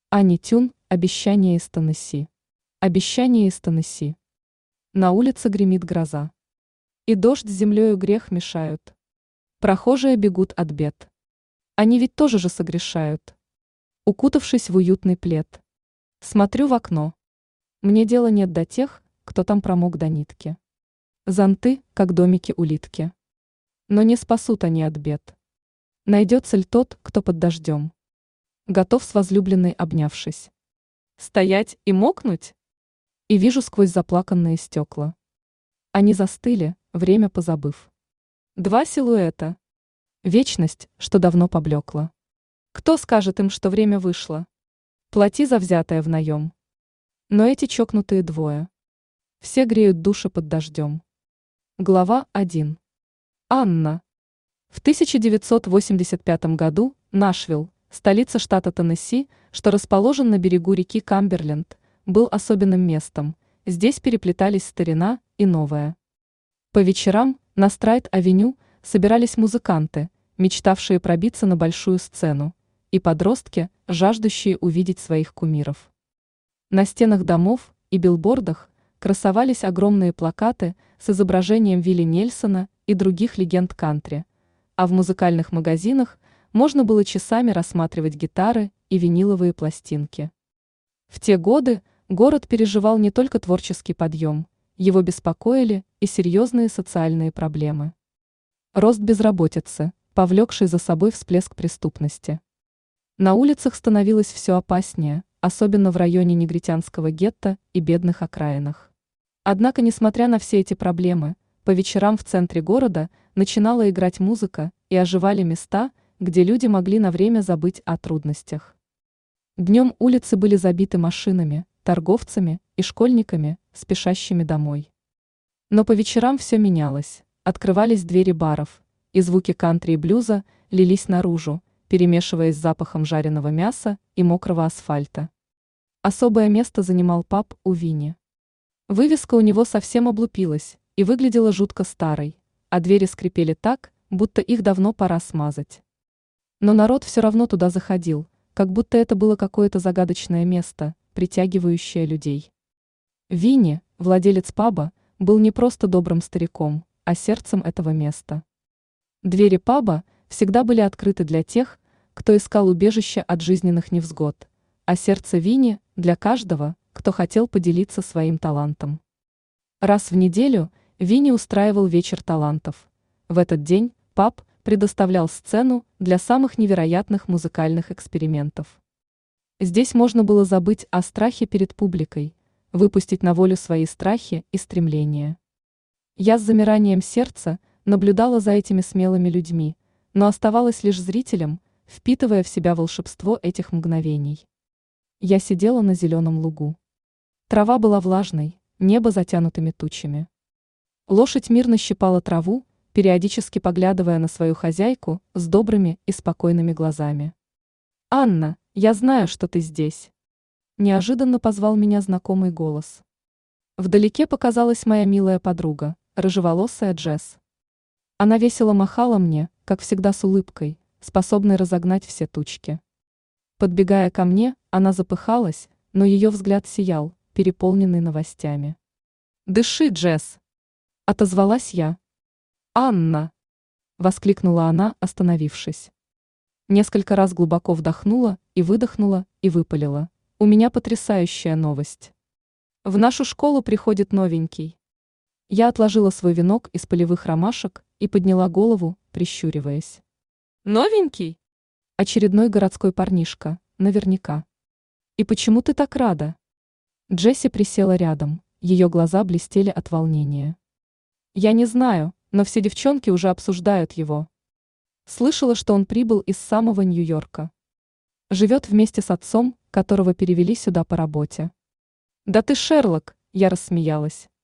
Ани Тюн, обещание из Теннесси. Обещание из Теннесси. На улице гремит гроза. И дождь с землею грех мешают. Прохожие бегут от бед. Они ведь тоже же согрешают. Укутавшись в уютный плед. Смотрю в окно. Мне дела нет до тех, кто там промок до нитки. Зонты, как домики-улитки. Но не спасут они от бед. Найдется ли тот, кто под дождем? Готов с возлюбленной обнявшись. Стоять и мокнуть? И вижу сквозь заплаканные стекла. Они застыли, время позабыв. Два силуэта. Вечность, что давно поблекла. Кто скажет им, что время вышло? Плати за взятое в наем. Но эти чокнутые двое. Все греют души под дождем. Глава 1. Анна. В 1985 году Нашвилл, столица штата Теннесси, что расположен на берегу реки Камберленд, был особенным местом. Здесь переплетались старина и новое. По вечерам на Страйт-авеню собирались музыканты, мечтавшие пробиться на большую сцену, и подростки, жаждущие увидеть своих кумиров. На стенах домов и билбордах красовались огромные плакаты с изображением Вилли Нельсона и других легенд кантри, а в музыкальных магазинах можно было часами рассматривать гитары и виниловые пластинки. В те годы город переживал не только творческий подъем, его беспокоили и серьезные социальные проблемы. Рост безработицы, повлекший за собой всплеск преступности. На улицах становилось все опаснее, особенно в районе негритянского гетто и бедных окраинах. Однако, несмотря на все эти проблемы, по вечерам в центре города начинала играть музыка и оживали места, где люди могли на время забыть о трудностях. Днем улицы были забиты машинами, торговцами и школьниками, спешащими домой. Но по вечерам все менялось, открывались двери баров, и звуки кантри и блюза лились наружу, перемешиваясь с запахом жареного мяса и мокрого асфальта. Особое место занимал паб у Винни. Вывеска у него совсем облупилась и выглядела жутко старой, а двери скрипели так, будто их давно пора смазать. Но народ все равно туда заходил, как будто это было какое-то загадочное место, притягивающее людей. Винни, владелец паба, был не просто добрым стариком, а сердцем этого места. Двери паба всегда были открыты для тех, кто искал убежище от жизненных невзгод, а сердце Винни для каждого, кто хотел поделиться своим талантом. Раз в неделю Винни устраивал вечер талантов. В этот день паб предоставлял сцену для самых невероятных музыкальных экспериментов. Здесь можно было забыть о страхе перед публикой, выпустить на волю свои страхи и стремления. Я с замиранием сердца наблюдала за этими смелыми людьми, но оставалась лишь зрителем, впитывая в себя волшебство этих мгновений. Я сидела на зеленом лугу. Трава была влажной, небо затянутыми тучами. Лошадь мирно щипала траву, периодически поглядывая на свою хозяйку с добрыми и спокойными глазами. «Анна, я знаю, что ты здесь!» Неожиданно позвал меня знакомый голос. Вдалеке показалась моя милая подруга, рыжеволосая Джесс. Она весело махала мне, как всегда с улыбкой, способной разогнать все тучки. Подбегая ко мне, она запыхалась, но ее взгляд сиял, переполненный новостями. «Дыши, Джесс!» – отозвалась я. «Анна!» – воскликнула она, остановившись. Несколько раз глубоко вдохнула и выдохнула и выпалила. «У меня потрясающая новость. В нашу школу приходит новенький». Я отложила свой венок из полевых ромашек и подняла голову, прищуриваясь. «Новенький?» «Очередной городской парнишка, наверняка». «И почему ты так рада?» Джесси присела рядом, ее глаза блестели от волнения. «Я не знаю, но все девчонки уже обсуждают его. Слышала, что он прибыл из самого Нью-Йорка. Живет вместе с отцом, которого перевели сюда по работе». «Да ты Шерлок!» – я рассмеялась.